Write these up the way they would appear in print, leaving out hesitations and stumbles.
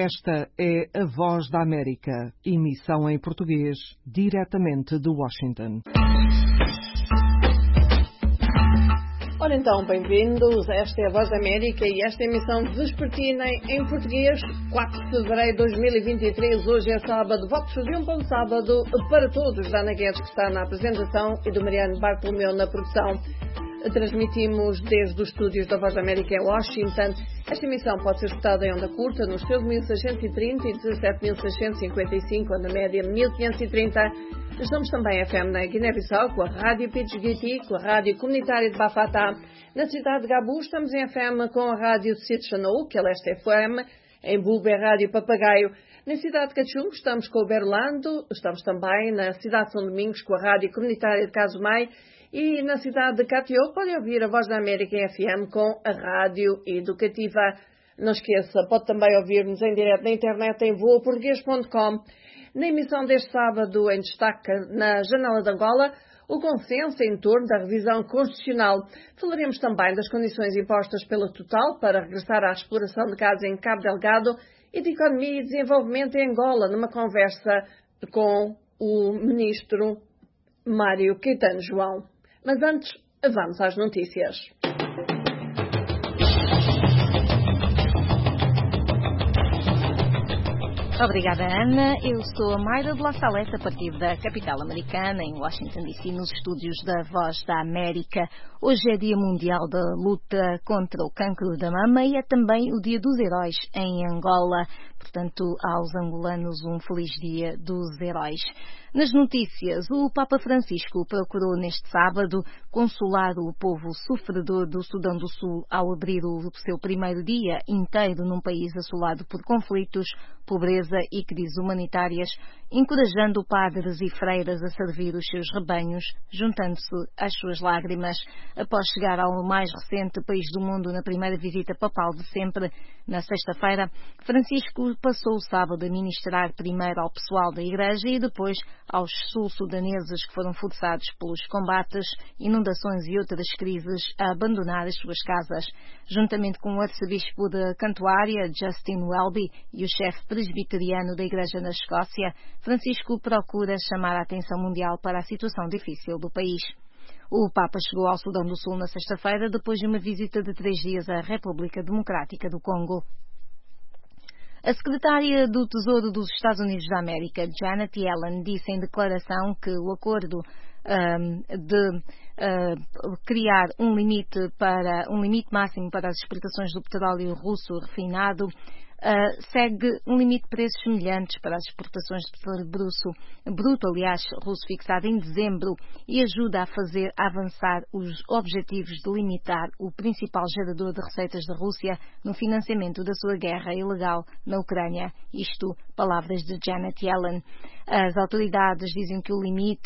Esta é a Voz da América, emissão em português, diretamente de Washington. Ora então, bem-vindos. Esta é a Voz da América e esta é a emissão vespertina em português, 4 de fevereiro de 2023. Hoje é sábado. Votos de um bom sábado para todos. Da Ana Guedes, que está na apresentação, e do Mariano Bartolomeu na produção. Transmitimos desde os estúdios da Voz da América em Washington. Esta emissão pode ser escutada em onda curta nos 13.630 e 17.655, onda média 1.530. Estamos também FM na Guiné-Bissau, com a Rádio Pidgiti, com a Rádio Comunitária de Bafatá. Na cidade de Gabu estamos em FM com a Rádio Sitchanou, que é Leste FM, em Bulbo é Rádio Papagaio. Na cidade de Cachungo estamos com o Berlando, estamos também na cidade de São Domingos com a Rádio Comunitária de Casumai. E na cidade de Catió podem ouvir a Voz da América em FM com a Rádio Educativa. Não esqueça, pode também ouvir-nos em direto na internet em voaportuguês.com. Na emissão deste sábado, em destaque na Janela de Angola, o consenso em torno da revisão constitucional. Falaremos também das condições impostas pela Total para regressar à exploração de gás em Cabo Delgado e de economia e desenvolvimento em Angola, numa conversa com o ministro Mário Caetano João. Mas antes, vamos às notícias. Obrigada, Ana. Eu sou a Mayra de La Salete, a partir da capital americana, em Washington, D.C., nos estúdios da Voz da América. Hoje é Dia Mundial da Luta contra o Cancro da Mama e é também o Dia dos Heróis em Angola. Portanto, aos angolanos, um feliz Dia dos Heróis. Nas notícias, o Papa Francisco procurou neste sábado consolar o povo sofredor do Sudão do Sul ao abrir o seu primeiro dia inteiro num país assolado por conflitos, pobreza e crises humanitárias, encorajando padres e freiras a servir os seus rebanhos, juntando-se às suas lágrimas. Após chegar ao mais recente país do mundo na primeira visita papal de sempre, na sexta-feira, Francisco passou o sábado a ministrar primeiro ao pessoal da Igreja e depois aos sul-sudaneses que foram forçados pelos combates, inundações e outras crises a abandonar as suas casas. Juntamente com o arcebispo de Cantuária, Justin Welby, e o chefe presbiteriano da Igreja na Escócia, Francisco procura chamar a atenção mundial para a situação difícil do país. O Papa chegou ao Sudão do Sul na sexta-feira, depois de uma visita de 3 dias à República Democrática do Congo. A secretária do Tesouro dos Estados Unidos da América, Janet Yellen, disse em declaração que o acordo de criar um limite máximo para as exportações do petróleo russo refinado segue um limite de preços semelhantes para as exportações de petróleo bruto, russo fixado em dezembro, e ajuda a fazer avançar os objetivos de limitar o principal gerador de receitas da Rússia no financiamento da sua guerra ilegal na Ucrânia. Isto, palavras de Janet Yellen. As autoridades dizem que o limite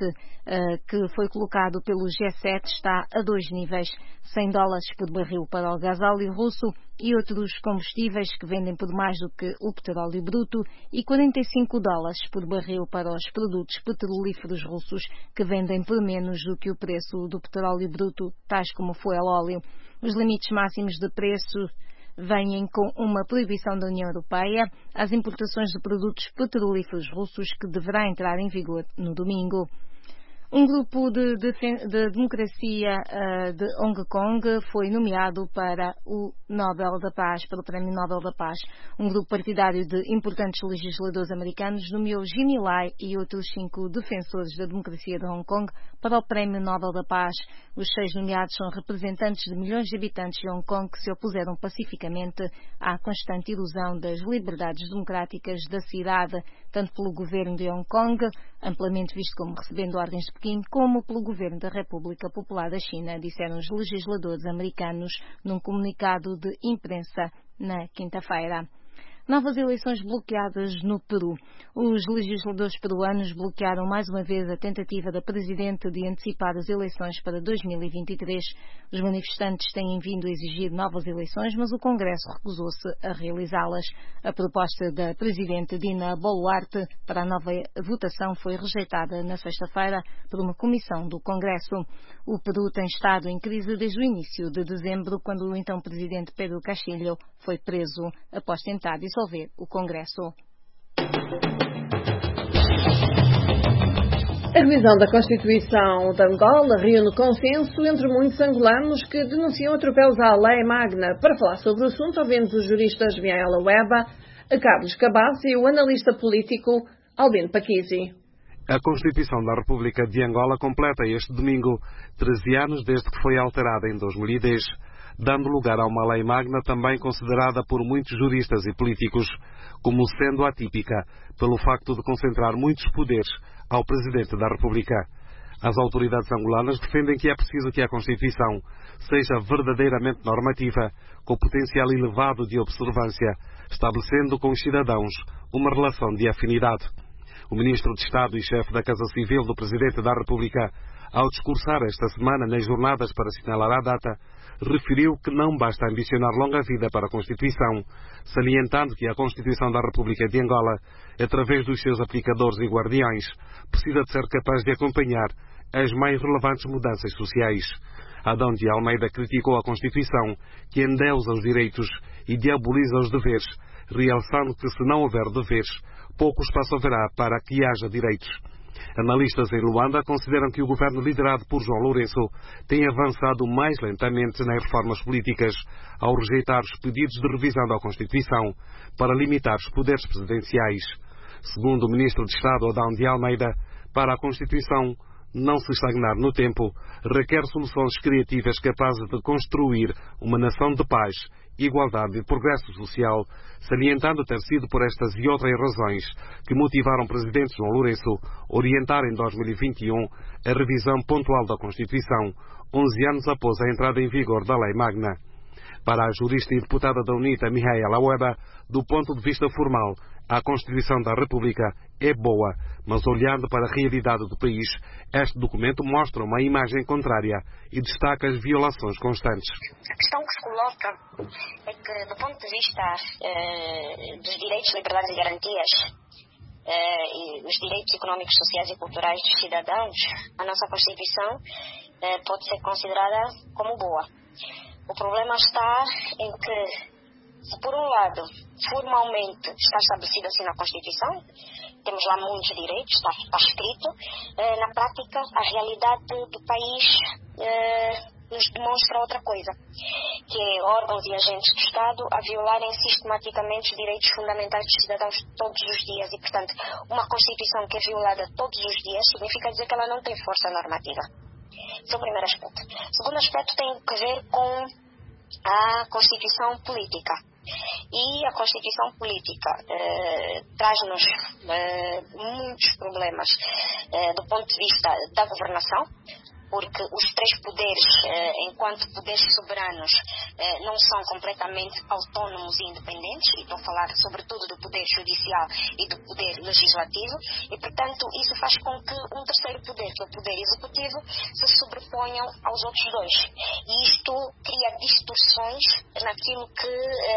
que foi colocado pelo G7 está a 2 níveis, $100 por barril para o gasóleo russo e outros combustíveis que vendem por mais do que o petróleo bruto e $45 por barril para os produtos petrolíferos russos que vendem por menos do que o preço do petróleo bruto, tais como fuel óleo. Os limites máximos de preço vêm com uma proibição da União Europeia às importações de produtos petrolíferos russos que deverá entrar em vigor no domingo. Um grupo de democracia de Hong Kong foi nomeado para o Nobel da Paz, pelo Prémio Nobel da Paz. Um grupo partidário de importantes legisladores americanos nomeou Jeannie Lai e outros 5 defensores da democracia de Hong Kong para o Prémio Nobel da Paz. Os 6 nomeados são representantes de milhões de habitantes de Hong Kong que se opuseram pacificamente à constante erosão das liberdades democráticas da cidade, tanto pelo governo de Hong Kong, amplamente visto como recebendo ordens de Pequim, como pelo governo da República Popular da China, disseram os legisladores americanos num comunicado de imprensa na quinta-feira. Novas eleições bloqueadas no Peru. Os legisladores peruanos bloquearam mais uma vez a tentativa da Presidente de antecipar as eleições para 2023. Os manifestantes têm vindo a exigir novas eleições, mas o Congresso recusou-se a realizá-las. A proposta da Presidente Dina Boluarte para a nova votação foi rejeitada na sexta-feira por uma comissão do Congresso. O Peru tem estado em crise desde o início de dezembro, quando o então Presidente Pedro Castillo foi preso após tentar dissolver dissolver o Congresso. A revisão da Constituição de Angola reúne consenso entre muitos angolanos que denunciam atropelos à lei magna. Para falar sobre o assunto, ouvimos os juristas Mihaela Weba, Carlos Cabaz e o analista político Albino Paquisi. A Constituição da República de Angola completa este domingo 13 anos desde que foi alterada em 2010, dando lugar a uma lei magna também considerada por muitos juristas e políticos como sendo atípica, pelo facto de concentrar muitos poderes ao Presidente da República. As autoridades angolanas defendem que é preciso que a Constituição seja verdadeiramente normativa, com potencial elevado de observância, estabelecendo com os cidadãos uma relação de afinidade. O Ministro de Estado e chefe da Casa Civil do Presidente da República, ao discursar esta semana nas jornadas para assinalar a data, referiu que não basta ambicionar longa vida para a Constituição, salientando que a Constituição da República de Angola, através dos seus aplicadores e guardiães, precisa de ser capaz de acompanhar as mais relevantes mudanças sociais. Adão de Almeida criticou a Constituição, que endeusa os direitos e diaboliza os deveres, realçando que se não houver deveres, pouco espaço haverá para que haja direitos. Analistas em Luanda consideram que o governo liderado por João Lourenço tem avançado mais lentamente nas reformas políticas ao rejeitar os pedidos de revisão da Constituição para limitar os poderes presidenciais. Segundo o Ministro de Estado, Adão de Almeida, para a Constituição não se estagnar no tempo, requer soluções criativas capazes de construir uma nação de paz, igualdade e progresso social, salientando ter sido por estas e outras razões que motivaram o Presidente João Lourenço orientar em 2021 a revisão pontual da Constituição, 11 anos após a entrada em vigor da Lei Magna. Para a jurista e deputada da UNITA, Mihaela Weba, do ponto de vista formal, a Constituição da República é boa, mas olhando para a realidade do país, este documento mostra uma imagem contrária e destaca as violações constantes. A questão que se coloca é que, do ponto de vista dos direitos, liberdades e garantias, e os direitos económicos, sociais e culturais dos cidadãos, a nossa Constituição pode ser considerada como boa. O problema está em que, se por um lado, formalmente está estabelecido assim na Constituição, temos lá muitos direitos, está escrito, na prática a realidade do país nos demonstra outra coisa, que é órgãos e agentes do Estado a violarem sistematicamente os direitos fundamentais dos cidadãos todos os dias e, portanto, uma Constituição que é violada todos os dias significa dizer que ela não tem força normativa. Esse é o primeiro aspecto. O segundo aspecto tem a ver com a Constituição política. E a Constituição política traz-nos muitos problemas do ponto de vista da governação, porque os três poderes, enquanto poderes soberanos, não são completamente autónomos e independentes, e estou a falar sobretudo do poder judicial e do poder legislativo, e portanto isso faz com que um terceiro poder, que é o poder executivo, se sobreponham aos outros dois. E isto cria distorções naquilo que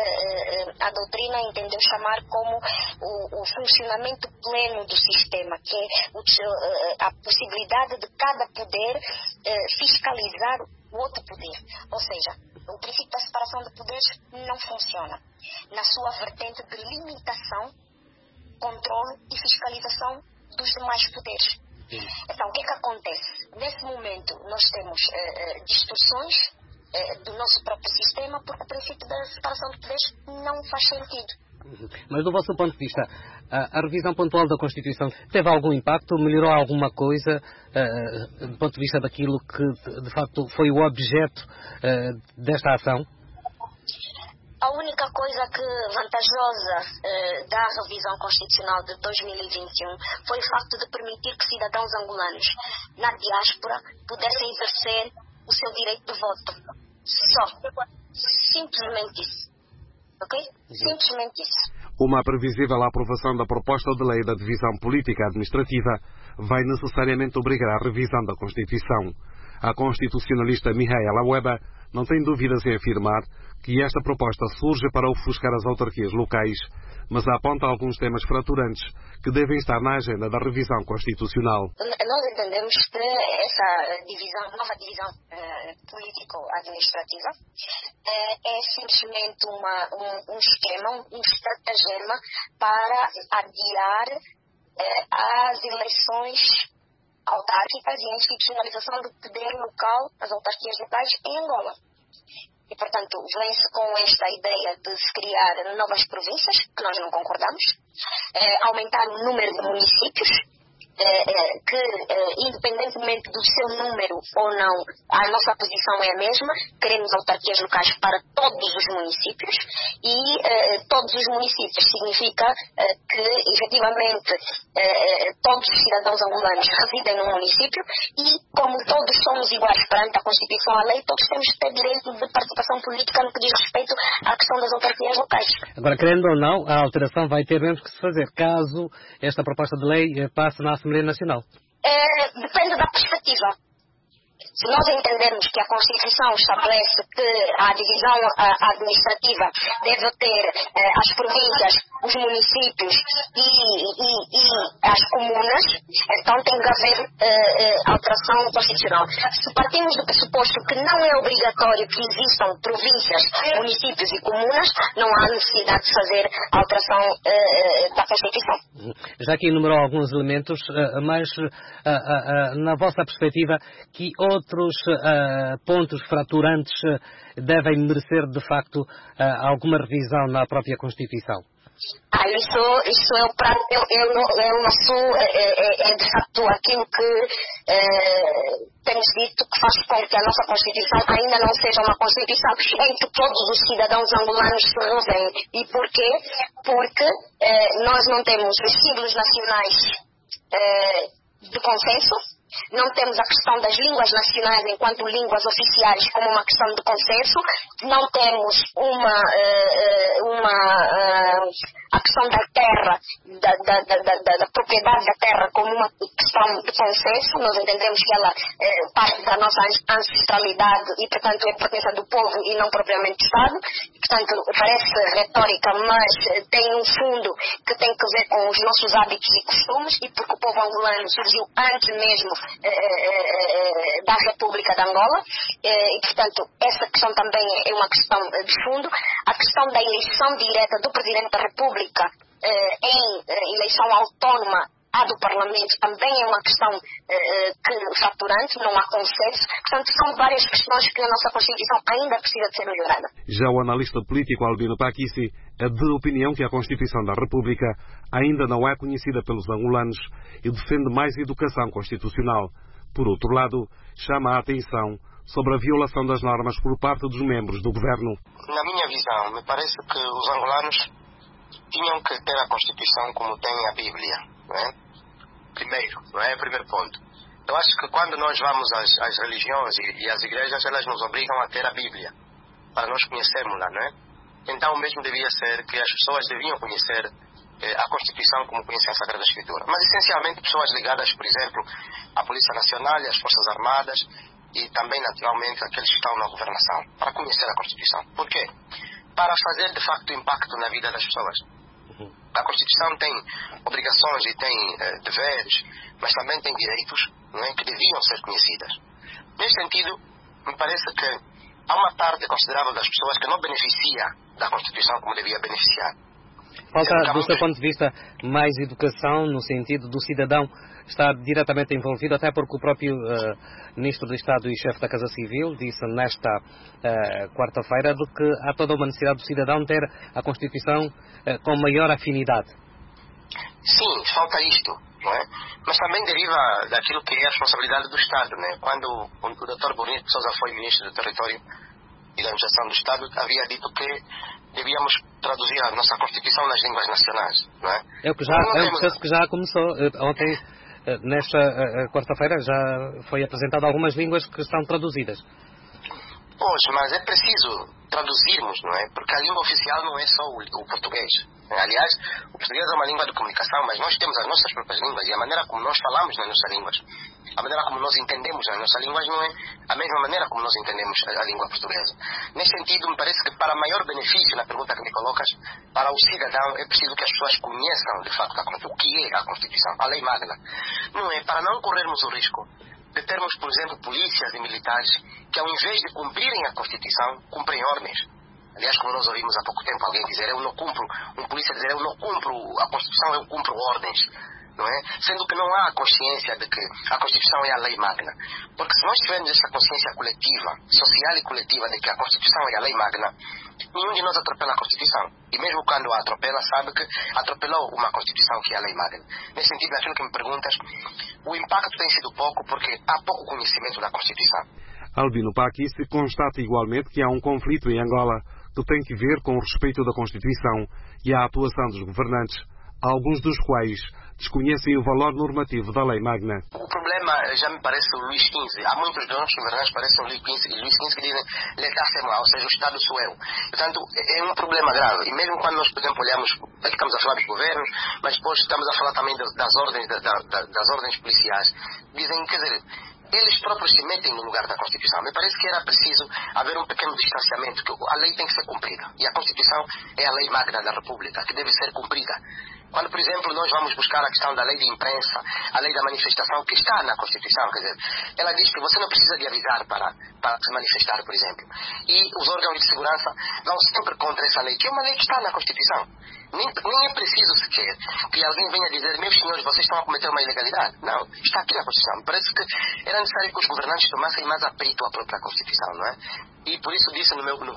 a doutrina entendeu chamar como o funcionamento pleno do sistema, que é a possibilidade de cada poder fiscalizar o outro poder. Ou seja, o princípio da separação de poderes não funciona na sua vertente de limitação, controle e fiscalização dos demais poderes. Então, o que é que acontece? Nesse momento, nós temos distorções do nosso próprio sistema, porque o princípio da separação de poderes não faz sentido. Mas do vosso ponto de vista, a revisão pontual da Constituição teve algum impacto? Melhorou alguma coisa do ponto de vista daquilo que de facto foi o objeto desta ação? A única coisa que vantajosa da revisão constitucional de 2021 foi o facto de permitir que cidadãos angolanos na diáspora pudessem exercer o seu direito de voto. Só. Simplesmente isso. Ok? Simplesmente isso. Uma previsível aprovação da proposta de lei da divisão política administrativa vai necessariamente obrigar a revisão da Constituição. A constitucionalista Mihaela Weba não tem dúvidas em afirmar que esta proposta surge para ofuscar as autarquias locais, mas aponta alguns temas fraturantes que devem estar na agenda da revisão constitucional. Nós entendemos que essa nova divisão político-administrativa é simplesmente um esquema, um estratagema para adiar as eleições autárquicas e a institucionalização do poder local, as autarquias locais em Angola. E, portanto, vem-se com esta ideia de se criar novas províncias, que nós não concordamos, aumentar o número de municípios, que, independentemente do seu número ou não, a nossa posição é a mesma. Queremos autarquias locais para todos os municípios e todos os municípios significa que, efetivamente, todos os cidadãos angolanos residem no município e, como todos somos iguais perante a Constituição e a lei, todos temos que ter direito de participação política no que diz respeito à questão das autarquias locais. Agora, querendo ou não, a alteração vai ter mesmo que se fazer, caso esta proposta de lei passe na Assembleia Nacional. Depende da perspectiva. Se nós entendermos que a Constituição estabelece que a divisão administrativa deve ter as províncias, os municípios e as comunas, então tem que haver alteração constitucional. Se partimos do pressuposto que não é obrigatório que existam províncias, municípios e comunas, não há necessidade de fazer alteração da Constituição. Já que enumerou alguns elementos, mas na vossa perspectiva, que outros pontos fraturantes devem merecer, de facto, alguma revisão na própria Constituição? Isso é o prato, é de facto aquilo que temos dito que faz com que a nossa Constituição ainda não seja uma Constituição em que todos os cidadãos angolanos se revêem. E porquê? Porque nós não temos os símbolos nacionais de consenso. Não temos a questão das línguas nacionais enquanto línguas oficiais como uma questão de consenso. Não temos a questão da terra, da propriedade da terra como uma questão de consenso. Nós entendemos que ela parte da nossa ancestralidade e, portanto, é pertença do povo e não propriamente do Estado. Portanto, parece retórica, mas tem um fundo que tem que ver com os nossos hábitos e costumes, e porque o povo angolano surgiu antes mesmo da República de Angola, e portanto essa questão também é uma questão de fundo. A questão da eleição direta do Presidente da República em eleição autónoma à do Parlamento também é uma questão fraturante, não há consenso. Portanto, são várias questões que a nossa Constituição ainda precisa de ser melhorada. Já o analista político Albino Paquici é de opinião que a Constituição da República ainda não é conhecida pelos angolanos e defende mais educação constitucional. Por outro lado, chama a atenção sobre a violação das normas por parte dos membros do governo. Na minha visão, me parece que os angolanos tinham que ter a Constituição como tem a Bíblia, não é? Primeiro ponto. Eu acho que quando nós vamos às religiões e às igrejas, elas nos obrigam a ter a Bíblia, para nós conhecermos-la, não é? Então, o mesmo devia ser que as pessoas deviam conhecer a Constituição como conhecem a Sagrada Escritura. Mas, essencialmente, pessoas ligadas, por exemplo, à Polícia Nacional e às Forças Armadas e também, naturalmente, aqueles que estão na governação, para conhecer a Constituição. Por quê? Para fazer, de facto, impacto na vida das pessoas. A Constituição tem obrigações e tem deveres, mas também tem direitos, não é, que deviam ser conhecidas. Neste sentido, me parece que há uma parte considerável das pessoas que não beneficia da Constituição como devia beneficiar. Falta, do seu ponto de vista, mais educação no sentido do cidadão estar diretamente envolvido, até porque o próprio Ministro do Estado e Chefe da Casa Civil disse nesta quarta-feira de que há toda uma necessidade do cidadão ter a Constituição com maior afinidade. Sim, falta isto, não é? Mas também deriva daquilo que é a responsabilidade do Estado, não é? Quando o Dr. Bonito de Sousa foi Ministro do Território e da Administração do Estado, havia dito que devíamos traduzir a nossa Constituição nas línguas nacionais, não é? É um processo que já começou. Ontem, nesta quarta-feira, já foi apresentado algumas línguas que estão traduzidas. Pois, mas é preciso traduzirmos, não é? Porque a língua oficial não é só o português. Aliás, o português é uma língua de comunicação, mas nós temos as nossas próprias línguas e a maneira como nós falamos nas nossas línguas, a maneira como nós entendemos as nossas línguas não é a mesma maneira como nós entendemos a língua portuguesa. Nesse sentido, me parece que para maior benefício, na pergunta que me colocas, para o cidadão é preciso que as pessoas conheçam de facto o que é a Constituição, a lei magna. Não é? Para não corrermos o risco de termos, por exemplo, polícias e militares que, ao invés de cumprirem a Constituição, cumprem ordens. Aliás, como nós ouvimos há pouco tempo alguém dizer, um polícia dizer, eu não cumpro a Constituição, eu cumpro ordens. Não é? Sendo que não há a consciência de que a Constituição é a lei magna. Porque se nós tivermos essa consciência coletiva, social e coletiva, de que a Constituição é a lei magna, nenhum de nós atropela a Constituição. E mesmo quando a atropela, sabe que atropelou uma Constituição que é a lei magna. Nesse sentido, naquilo que me perguntas, o impacto tem sido pouco porque há pouco conhecimento da Constituição. Albino Paqui se constata igualmente que há um conflito em Angola que tem que ver com o respeito da Constituição e a atuação dos governantes, alguns dos quais desconhecem o valor normativo da lei magna. O problema já me parece o Luís XV. Há muitos dos nossos governantes que parecem o Luís XV que dizem l'État c'est moi, ou seja, o Estado sou eu. Portanto, é um problema grave. E mesmo quando nós, por exemplo, olhamos, aqui estamos a falar dos governos, mas depois estamos a falar também das ordens policiais, dizem, quer dizer, eles próprios se metem no lugar da Constituição. Me parece que era preciso haver um pequeno distanciamento, que a lei tem que ser cumprida. E a Constituição é a lei magna da República, que deve ser cumprida. Quando, por exemplo, nós vamos buscar a questão da lei de imprensa, a lei da manifestação, que está na Constituição, quer dizer, ela diz que você não precisa de avisar para se manifestar, por exemplo. E os órgãos de segurança vão sempre contra essa lei, que é uma lei que está na Constituição. Nem é preciso sequer que alguém venha dizer, meus senhores, vocês estão a cometer uma ilegalidade. Não, está aqui na Constituição. Parece que era necessário que os governantes tomassem mais a peito a própria Constituição, não é? E por isso disse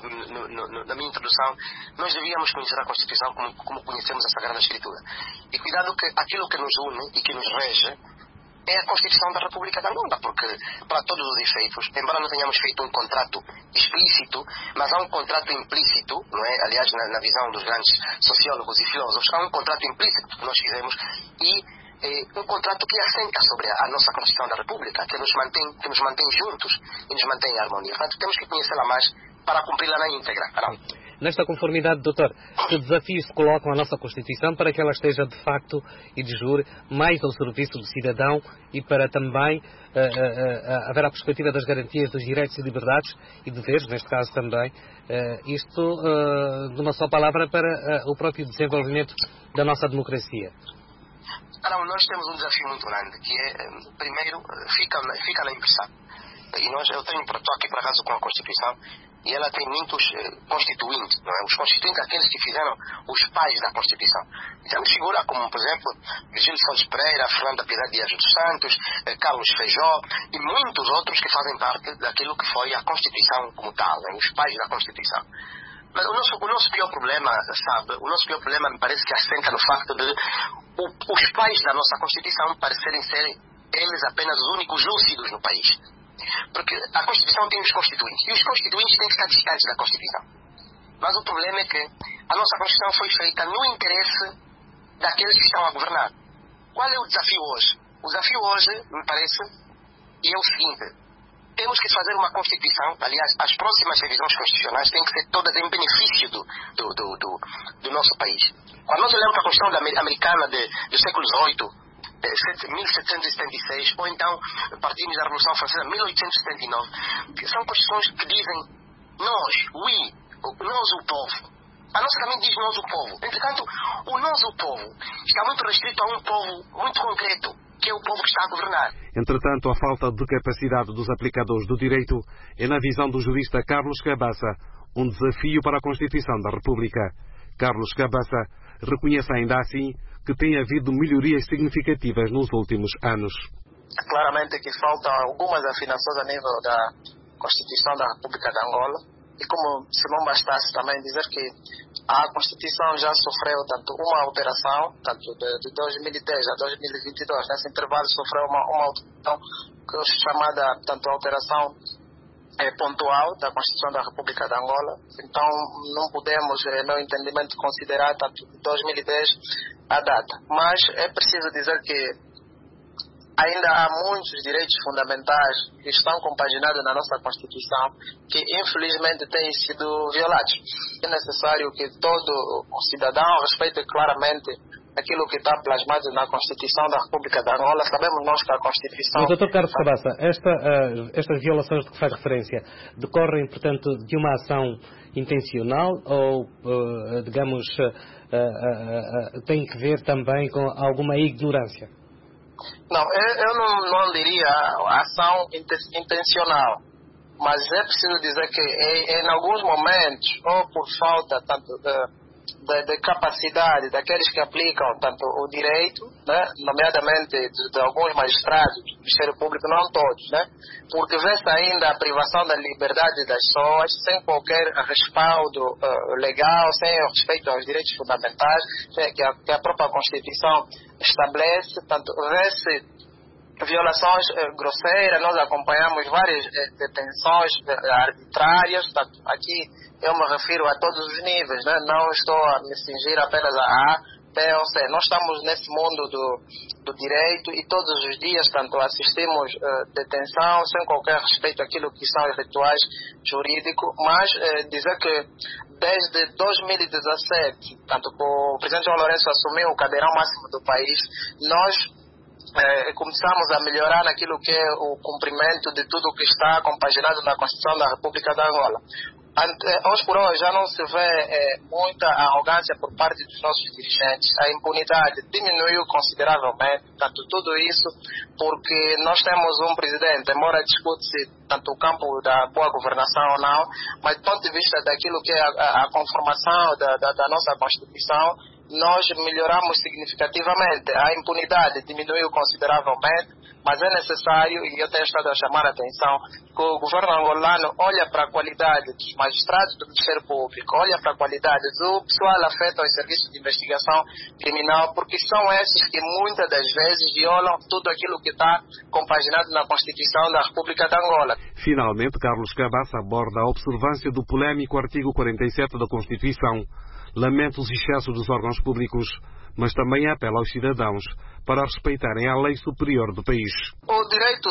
na minha introdução, nós devíamos conhecer a Constituição como conhecemos a Sagrada Escritura. E cuidado que aquilo que nos une e que nos rege é a Constituição da República de Angola, porque, para todos os efeitos, embora não tenhamos feito um contrato explícito, mas há um contrato implícito, não é? Aliás, na visão dos grandes sociólogos e filósofos, há um contrato implícito que nós fizemos e um contrato que assenta sobre a nossa Constituição da República, que nos mantém juntos e nos mantém em harmonia. Portanto, temos que conhecê-la mais para cumpri-la na íntegra. Não? Nesta conformidade, doutor, que desafios se colocam à nossa Constituição para que ela esteja de facto e de jure mais ao serviço do cidadão e para também haver a perspectiva das garantias dos direitos e liberdades e deveres, neste caso também, isto numa só palavra para o próprio desenvolvimento da nossa democracia? Não, nós temos um desafio muito grande, que é, primeiro, fica na impressão. E eu estou aqui por acaso com a Constituição, e ela tem muitos constituintes, não é? Os constituintes, aqueles que fizeram os pais da Constituição. E temos figuras como, por exemplo, Virgílio Santos Pereira, Fernanda Piedade Dias dos Santos, Carlos Feijó, e muitos outros que fazem parte daquilo que foi a Constituição como tal, né? Os pais da Constituição. Mas o nosso pior problema, me parece que assenta no facto de os pais da nossa Constituição parecerem ser eles apenas os únicos lúcidos no país. Porque a Constituição tem os constituintes, e os constituintes têm que estar distantes da Constituição. Mas o problema é que a nossa Constituição foi feita no interesse daqueles que estão a governar. Qual é o desafio hoje? O desafio hoje, me parece, é o seguinte: temos que fazer uma Constituição, aliás, as próximas revisões constitucionais têm que ser todas em benefício do nosso país. Quando nós olhamos para a Constituição americana do século XVIII, 1776, ou então partimos da Revolução Francesa, 1879, são constituições que dizem nós o povo. A nossa também diz nós o povo. Entretanto, o nós o povo está muito restrito a um povo muito concreto, que é o povo que está a governar. Entretanto, a falta de capacidade dos aplicadores do direito é, na visão do jurista Carlos Cabaça, um desafio para a Constituição da República. Carlos Cabaça reconhece ainda assim que tem havido melhorias significativas nos últimos anos. Claramente que faltam algumas afinações a nível da Constituição da República de Angola, e como se não bastasse também dizer que a Constituição já sofreu tanto uma alteração, tanto de 2010 a 2022, nesse intervalo sofreu uma alteração que é chamada tanto alteração pontual da Constituição da República de Angola. Então não podemos, meu entendimento, considerar tanto 2010 a data. Mas é preciso dizer que ainda há muitos direitos fundamentais que estão compaginados na nossa Constituição que infelizmente têm sido violados. É necessário que todo o cidadão respeite claramente aquilo que está plasmado na Constituição da República de Angola. Sabemos nós que a Constituição... Mas, Dr. Carlos Cabaça, estas violações de que faz referência decorrem, portanto, de uma ação intencional ou, digamos, tem que ver também com alguma ignorância? Não, eu não diria ação intencional, mas é preciso dizer que em alguns momentos, ou por falta tanto de capacidade daqueles que aplicam tanto o direito, né, nomeadamente de alguns magistrados do Ministério Público, não todos, né, porque vê-se ainda a privação da liberdade das pessoas sem qualquer respaldo legal, sem o respeito aos direitos fundamentais que a própria Constituição estabelece, tanto vê-se violações grosseiras. Nós acompanhamos várias detenções arbitrárias. Aqui eu me refiro a todos os níveis, né? Não estou a me cingir apenas a A, B ou C. Nós estamos nesse mundo do direito e todos os dias tanto assistimos detenção sem qualquer respeito àquilo que são os rituais jurídicos, mas dizer que desde 2017, tanto que o presidente João Lourenço assumiu o cadeirão máximo do país, nós começamos a melhorar naquilo que é o cumprimento de tudo o que está compaginado na Constituição da República de Angola. Hoje por hoje já não se vê muita arrogância por parte dos nossos dirigentes. A impunidade diminuiu consideravelmente, tanto tudo isso porque nós temos um presidente, embora discute-se tanto o campo da boa governação ou não, mas do ponto de vista daquilo que é a conformação da nossa Constituição, nós melhoramos significativamente. A impunidade diminuiu consideravelmente, mas é necessário, e eu tenho estado a chamar a atenção, que o governo angolano olha para a qualidade dos magistrados do Ministério Público, olha para a qualidade do pessoal afeto aos serviços de investigação criminal, porque são esses que muitas das vezes violam tudo aquilo que está compaginado na Constituição da República de Angola. Finalmente, Carlos Cabaça aborda a observância do polémico artigo 47 da Constituição. Lamenta os excessos dos órgãos públicos, mas também apela aos cidadãos para respeitarem a lei superior do país. O direito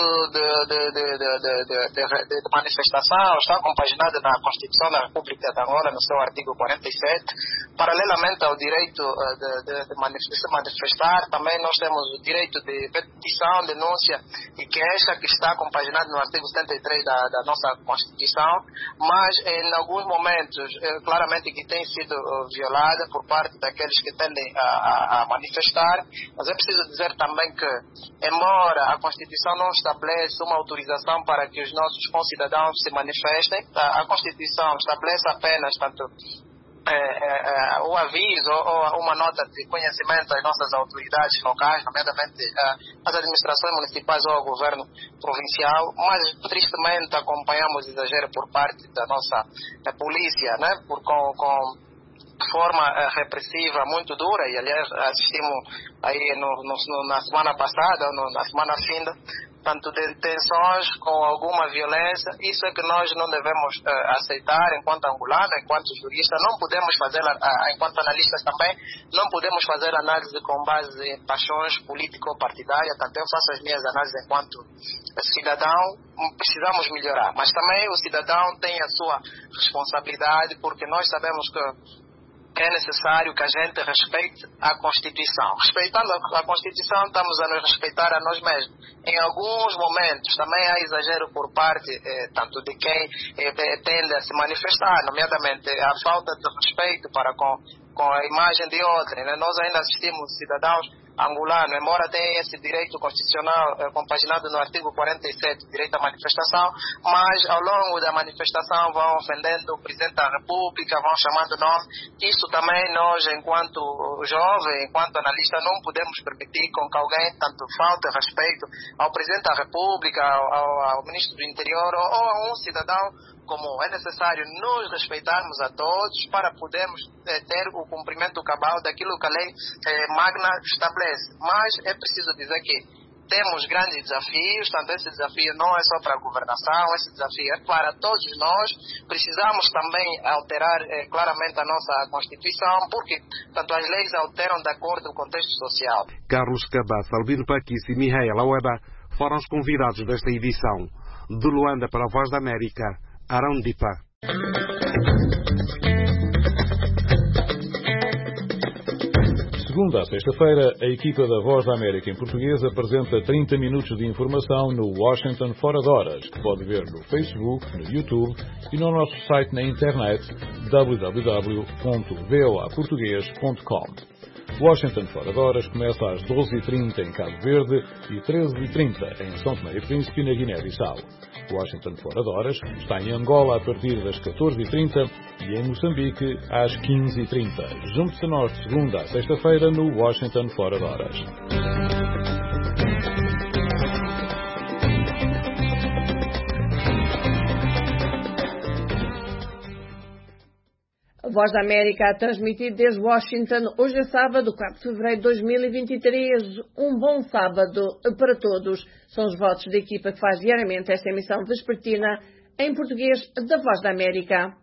de manifestação está compaginado na Constituição da República de Angola, no seu artigo 47. Paralelamente ao direito de manifestar, também nós temos o direito de petição, denúncia e queixa, que está compaginado no artigo 73 da nossa Constituição, mas em alguns momentos, claramente que tem sido violada por parte daqueles que tendem a manifestar. Mas é preciso dizer também que, embora a Constituição não estabeleça uma autorização para que os nossos concidadãos se manifestem, a Constituição estabelece apenas tanto o aviso ou uma nota de conhecimento às nossas autoridades locais, nomeadamente às administrações municipais ou ao governo provincial, mas tristemente acompanhamos exagero por parte da nossa polícia, né, com forma repressiva muito dura, e aliás assistimos aí na semana passada, na semana finda, tanto detenções com alguma violência. Isso é que nós não devemos aceitar enquanto angolano, enquanto jurista. Não podemos fazer, enquanto analistas também, não podemos fazer análise com base em paixões político-partidárias. Tanto eu faço as minhas análises enquanto cidadão. Precisamos melhorar, mas também o cidadão tem a sua responsabilidade, porque nós sabemos que é necessário que a gente respeite a Constituição. Respeitando a Constituição, estamos a nos respeitar a nós mesmos. Em alguns momentos também há exagero por parte tanto de quem tende a se manifestar, nomeadamente a falta de respeito para com a imagem de outrem, né? Nós ainda assistimos cidadãos angolano, embora tenha esse direito constitucional compaginado no artigo 47, direito à manifestação, mas ao longo da manifestação vão ofendendo o Presidente da República, vão chamando nome. Isso também nós, enquanto jovem, enquanto analista, não podemos permitir com que alguém tanto falte respeito ao Presidente da República, ao Ministro do Interior ou a um cidadão, como é necessário nos respeitarmos a todos para podermos ter o cumprimento cabal daquilo que a lei magna estabelece. Mas é preciso dizer que temos grandes desafios, tanto esse desafio não é só para a governação, esse desafio é para todos nós. Precisamos também alterar claramente a nossa Constituição, porque tanto as leis alteram de acordo com o contexto social. Carlos Cabaça, Albino Paquis e Mihaela Weba foram os convidados desta edição. De Luanda para a Voz da América, Arão Dipa. Segunda a sexta-feira, a equipa da Voz da América em português apresenta 30 minutos de informação no Washington Fora de Horas, que pode ver no Facebook, no YouTube e no nosso site na internet www.voaportugues.com. Washington Fora de Horas começa às 12h30 em Cabo Verde e 13h30 em São Tomé e Príncipe na Guiné-Bissau. Washington Fora de Horas está em Angola a partir das 14h30 e em Moçambique às 15h30. Junte-se a nós de segunda a sexta-feira no Washington Fora de Horas. A Voz da América a transmitir desde Washington. Hoje é sábado, 4 de fevereiro de 2023. Um bom sábado para todos. São os votos da equipa que faz diariamente esta emissão vespertina em português da Voz da América.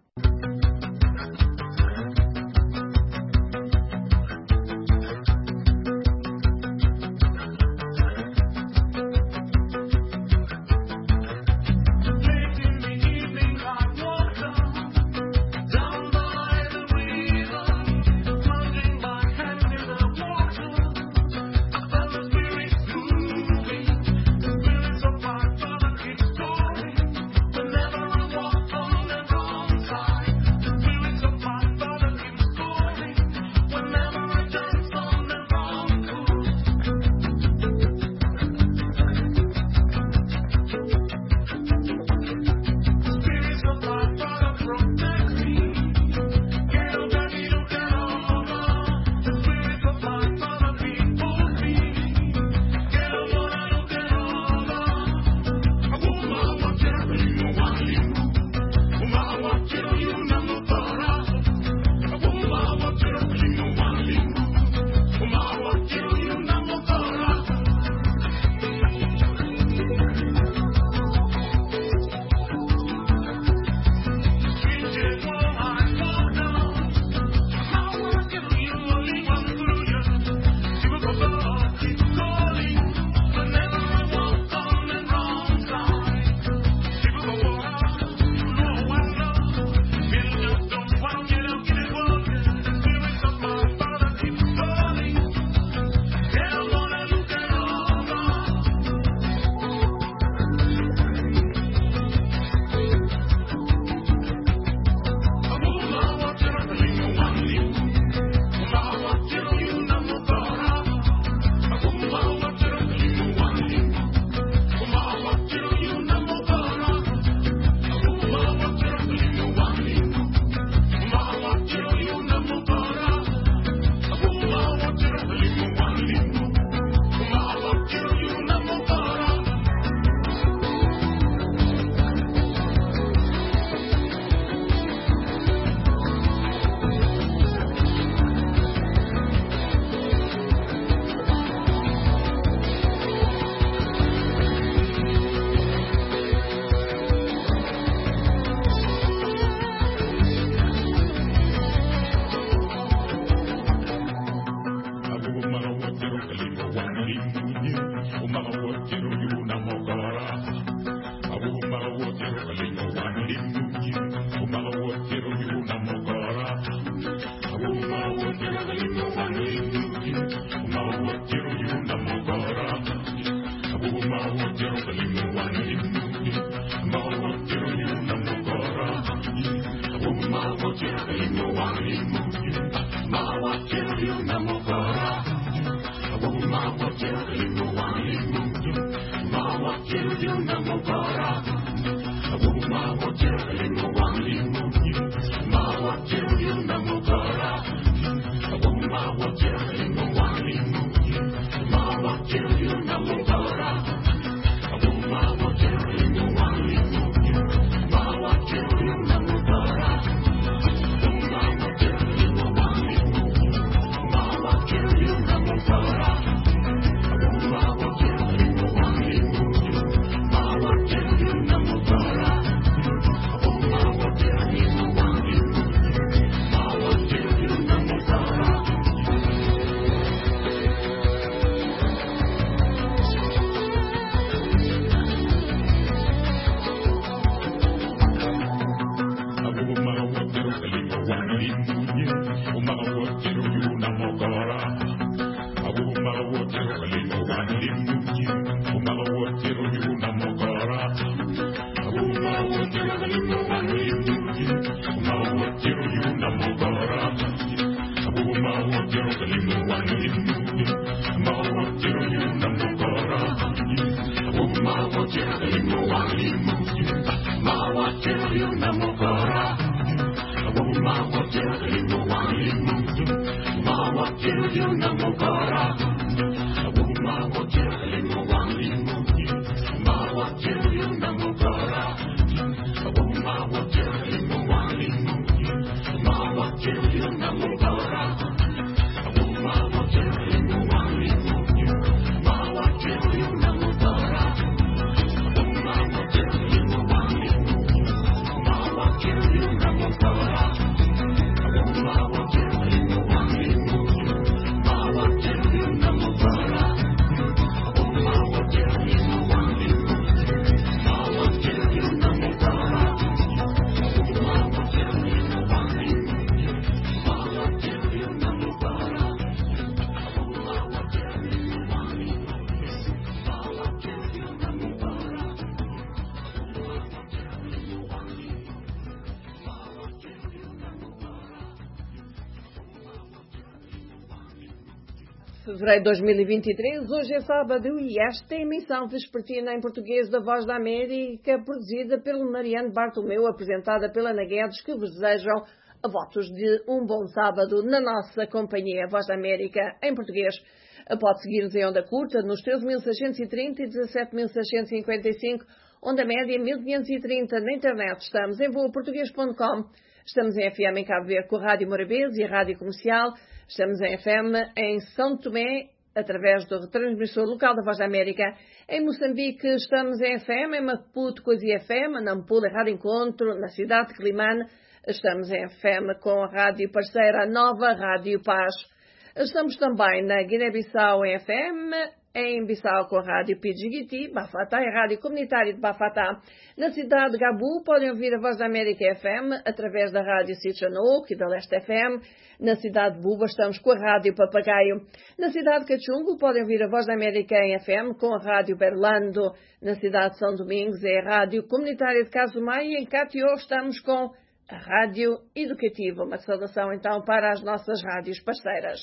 fevereiro de 2023, hoje é sábado e esta é a emissão vespertina em português da Voz da América, produzida pelo Mariano Bartolomeu, apresentada pela Ana Guedes, que vos desejam votos de um bom sábado na nossa companhia Voz da América em português. Pode seguir-nos em onda curta nos 13.630 e 17.655, onda média 1530 na internet. Estamos em voaportuguês.com. Estamos em FM em Cabo Verde com a Rádio Morabeza e a Rádio Comercial. Estamos em FM em São Tomé, através do retransmissor local da Voz da América. Em Moçambique estamos em FM, em Maputo, Coisia FM, na Nampula, Rádio Encontro, na cidade de Climane. Estamos em FM com a rádio parceira Nova Rádio Paz. Estamos também na Guiné-Bissau em FM, em Bissau com a Rádio Pidjigiti, Bafatá e a Rádio Comunitária de Bafatá. Na cidade de Gabu podem ouvir a Voz da América FM através da Rádio Sitchanouk e da Leste FM. Na cidade de Buba estamos com a Rádio Papagaio. Na cidade de Cachungo podem ouvir a Voz da América em FM com a Rádio Berlando. Na cidade de São Domingos é a Rádio Comunitária de Casumai e em Catió estamos com a Rádio Educativa. Uma saudação então para as nossas rádios parceiras.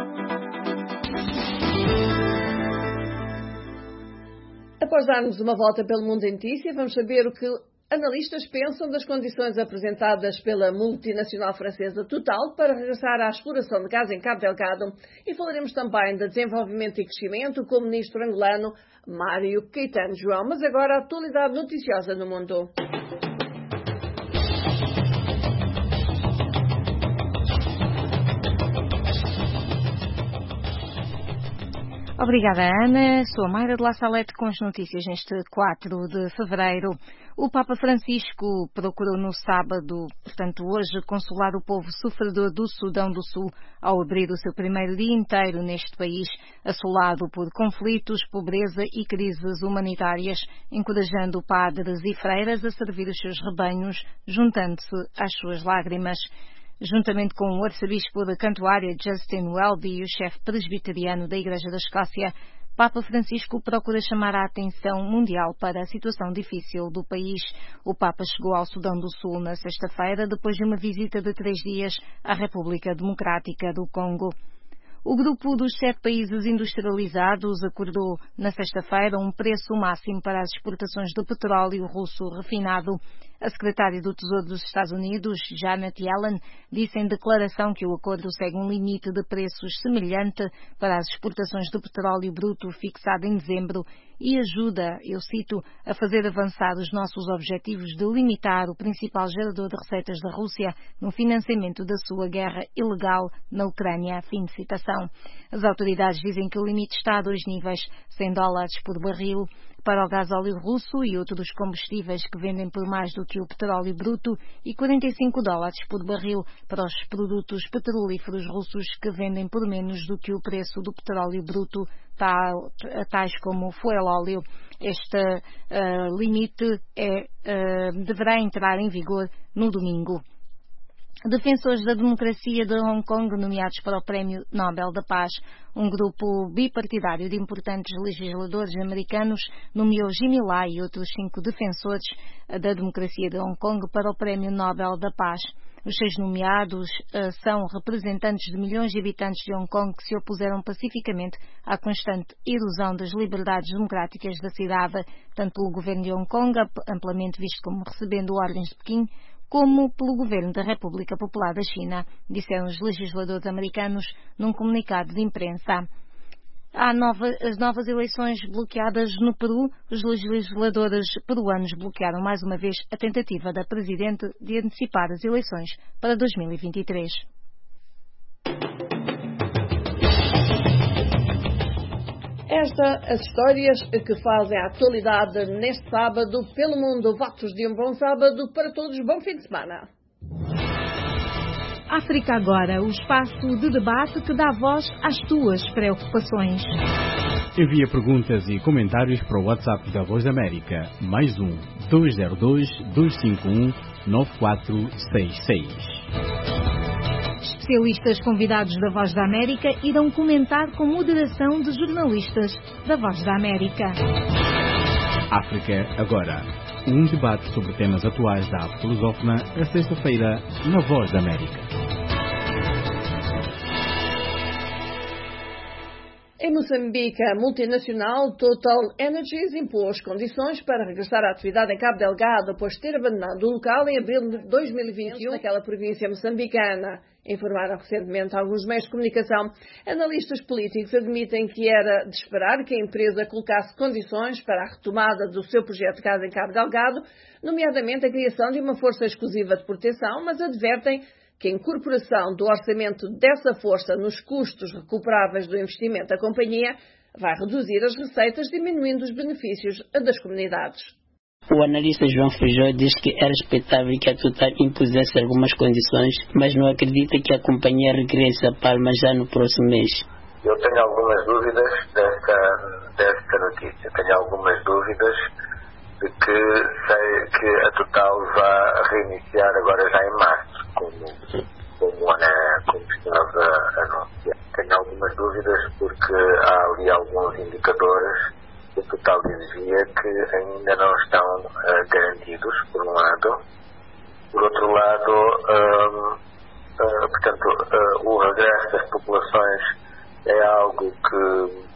Após darmos uma volta pelo mundo em notícia, vamos saber o que analistas pensam das condições apresentadas pela multinacional francesa Total para regressar à exploração de gás em Cabo Delgado e falaremos também de desenvolvimento e crescimento com o ministro angolano Mário Caetano João. Mas agora a atualidade noticiosa no mundo. Obrigada, Ana. Sou a Mayra de La Salete com as notícias neste 4 de fevereiro. O Papa Francisco procurou no sábado, portanto hoje, consolar o povo sofredor do Sudão do Sul ao abrir o seu primeiro dia inteiro neste país, assolado por conflitos, pobreza e crises humanitárias, encorajando padres e freiras a servir os seus rebanhos, juntando-se às suas lágrimas. Juntamente com o arcebispo da Cantuária, Justin Welby, e o chefe presbiteriano da Igreja da Escócia, Papa Francisco procura chamar a atenção mundial para a situação difícil do país. O Papa chegou ao Sudão do Sul na sexta-feira, depois de uma visita de 3 dias à República Democrática do Congo. O grupo dos 7 países industrializados acordou na sexta-feira um preço máximo para as exportações de petróleo russo refinado. A secretária do Tesouro dos Estados Unidos, Janet Yellen, disse em declaração que o acordo segue um limite de preços semelhante para as exportações de petróleo bruto fixado em dezembro e ajuda, eu cito, a fazer avançar os nossos objetivos de limitar o principal gerador de receitas da Rússia no financiamento da sua guerra ilegal na Ucrânia. Fim de citação. As autoridades dizem que o limite está a 2 níveis, $100 por barril para o gasóleo russo e outros combustíveis que vendem por mais do que o petróleo bruto e $45 por barril para os produtos petrolíferos russos que vendem por menos do que o preço do petróleo bruto, tais como fuel óleo. Este limite deverá entrar em vigor no domingo. Defensores da democracia de Hong Kong nomeados para o Prémio Nobel da Paz. Um grupo bipartidário de importantes legisladores americanos nomeou Jimmy Lai e outros 5 defensores da democracia de Hong Kong para o Prémio Nobel da Paz. Os 6 nomeados são representantes de milhões de habitantes de Hong Kong que se opuseram pacificamente à constante erosão das liberdades democráticas da cidade, tanto pelo governo de Hong Kong, amplamente visto como recebendo ordens de Pequim, como pelo governo da República Popular da China, disseram os legisladores americanos num comunicado de imprensa. As novas eleições bloqueadas no Peru. Os legisladores peruanos bloquearam mais uma vez a tentativa da Presidente de antecipar as eleições para 2023. Estas as histórias que fazem a atualidade neste sábado pelo mundo. Votos de um bom sábado para todos. Bom fim de semana. África Agora, o espaço de debate que dá voz às tuas preocupações. Envia perguntas e comentários para o WhatsApp da Voz da América, +1 202 251 9466. Especialistas convidados da Voz da América irão comentar com moderação de jornalistas da Voz da América. África Agora, um debate sobre temas atuais da África lusófona, a sexta-feira, na Voz da América. Moçambique, a multinacional Total Energies impôs condições para regressar à atividade em Cabo Delgado após ter abandonado o local em abril de 2021 naquela província moçambicana. Informaram recentemente alguns meios de comunicação. Analistas políticos admitem que era de esperar que a empresa colocasse condições para a retomada do seu projeto de gás em Cabo Delgado, nomeadamente a criação de uma força exclusiva de proteção, mas advertem que a incorporação do orçamento dessa força nos custos recuperáveis do investimento da companhia vai reduzir as receitas, diminuindo os benefícios das comunidades. O analista João Feijó diz que era expectável que a Total impusesse algumas condições, mas não acredita que a companhia regresse a Palma já no próximo mês. Eu tenho algumas dúvidas desta notícia. Tenho algumas dúvidas de que a Total vá reiniciar agora já em março, como estava anunciado. Tenho algumas dúvidas porque há ali alguns indicadores que o Total dizia que ainda não estão garantidos, por um lado. Por outro lado, portanto, o regresso das populações é algo que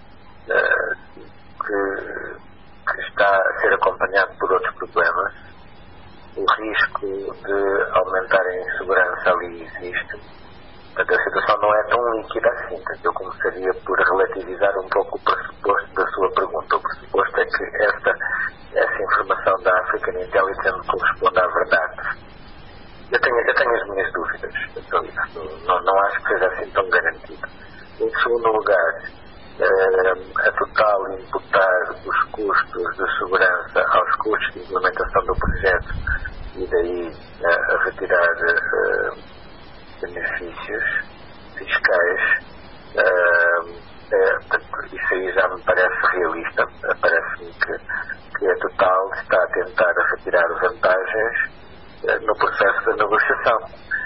está a ser acompanhado por outros problemas. O risco de aumentar a insegurança ali existe. Portanto, a situação não é tão líquida assim. Eu começaria por relativizar um pouco o pressuposto da sua pergunta. O pressuposto é que essa informação da African Intelligence corresponde à verdade. Eu tenho as minhas dúvidas. Então, não acho que seja assim tão garantido. Em segundo lugar, a Total imputar os custos de segurança aos custos de implementação do projeto e daí a retirar benefícios fiscais, isso aí já me parece realista. Parece-me que a Total está a tentar retirar vantagens no processo de negociação.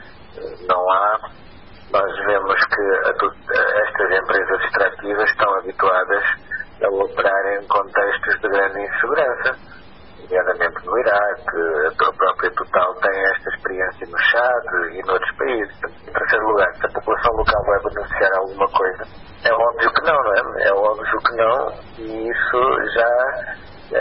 Nós vemos que estas empresas extrativas estão habituadas a operar em contextos de grande insegurança, nomeadamente no Iraque. A própria Total tem esta experiência no Chad e noutros países. Em terceiro lugar, se a população local vai beneficiar alguma coisa, é óbvio que não, não é? É óbvio que não, e isso já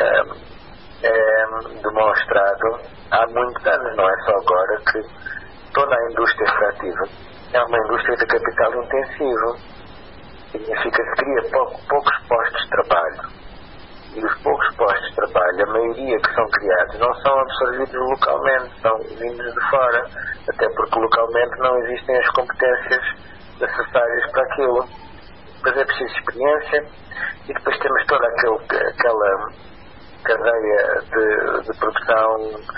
é demonstrado há muitos anos, não é só agora, que toda a indústria extrativa é uma indústria de capital intensivo. Significa que cria poucos postos de trabalho. E os poucos postos de trabalho, a maioria que são criados, não são absorvidos localmente, são vindos de fora. Até porque localmente não existem as competências necessárias para aquilo. Depois é preciso experiência e depois temos toda aquela cadeia de produção,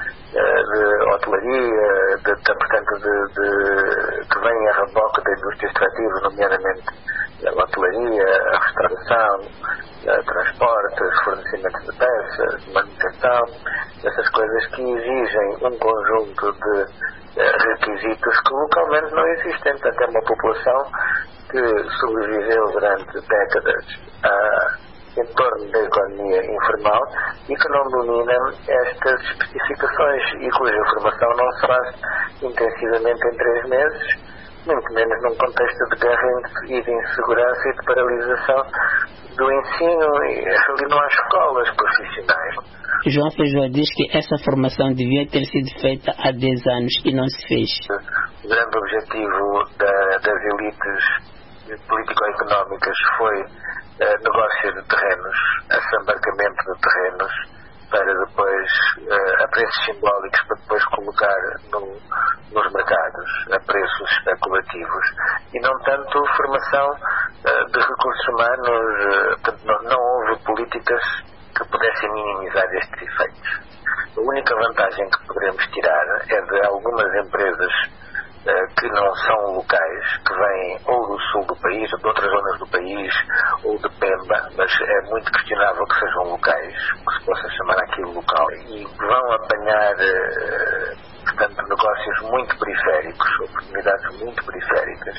de hotelaria, portanto, que vem a reboque da indústria extrativa, nomeadamente a hotelaria, a restauração, transportes, fornecimento de peças, manutenção, essas coisas que exigem um conjunto de requisitos que localmente não existem. Portanto, é uma população que sobreviveu durante décadas em torno da economia informal e que não domina estas especificações e cuja formação não se faz intensivamente em 3 meses, muito menos num contexto de guerra e de insegurança e de paralisação do ensino, e ali não há escolas profissionais. João Feijó diz que essa formação devia ter sido feita há 10 anos e não se fez. O grande objetivo das elites político-económicas foi negócio de terrenos, assambarcamento de terrenos, para depois, a preços simbólicos, para depois colocar nos mercados, a preços especulativos, e não tanto formação de recursos humanos. Não houve políticas que pudessem minimizar estes efeitos. A única vantagem que poderemos tirar é de algumas empresas que não são locais, que vêm ou do sul do país, ou de outras zonas do país, ou de Pemba, mas é muito questionável que sejam locais, que se possa chamar aquilo local, e vão apanhar, portanto, negócios muito periféricos, oportunidades muito periféricas.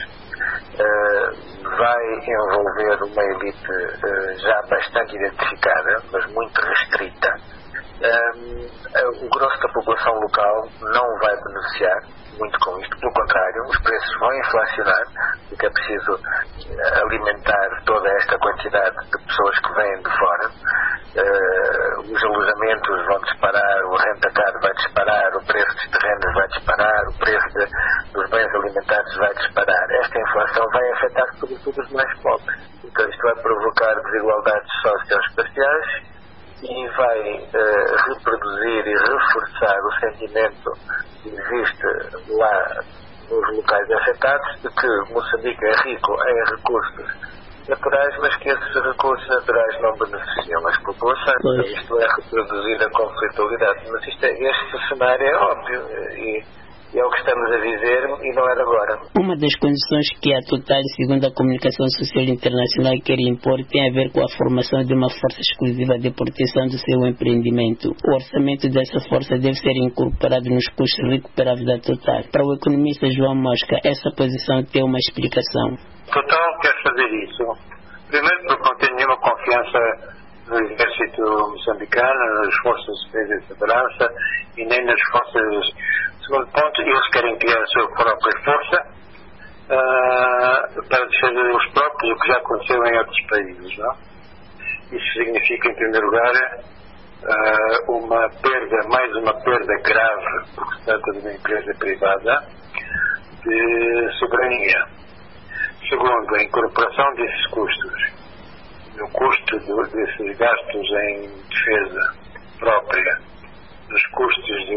Vai envolver uma elite já bastante identificada, mas muito restrita, o grosso da população local não vai beneficiar muito com isto. Pelo contrário, os preços vão inflacionar, porque é preciso alimentar toda esta quantidade de pessoas que vêm de fora. Os alojamentos vão disparar, o renta-car vai disparar, o preço dos terrenos vai disparar, o preço dos bens alimentares vai disparar. Esta inflação vai afetar sobretudo os mais pobres. Então isto vai provocar desigualdades socioespaciais e vai reproduzir e reforçar o sentimento que existe lá nos locais afetados de que Moçambique é rico em recursos naturais, mas que esses recursos naturais não beneficiam as populações. Isto é reproduzir a conflitualidade. Mas este cenário é óbvio e é o que estamos a viver e não era agora. Uma das condições que a Total, segundo a Comunicação Social Internacional, quer impor tem a ver com a formação de uma força exclusiva de proteção do seu empreendimento. O orçamento dessa força deve ser incorporado nos custos recuperáveis da Total. Para o economista João Mosca, essa posição tem uma explicação. Total quer fazer isso. Primeiro, porque não tem nenhuma confiança no exército moçambicano, nas forças de defesa e segurança e nem nas forças. Segundo ponto, eles querem criar a sua própria força para defesa deles próprios, o que já aconteceu em outros países, não? Isso significa, em primeiro lugar, mais uma perda grave, porque se trata de uma empresa privada, de soberania. Segundo, a incorporação desses custos, no custo desses gastos em defesa própria, nos custos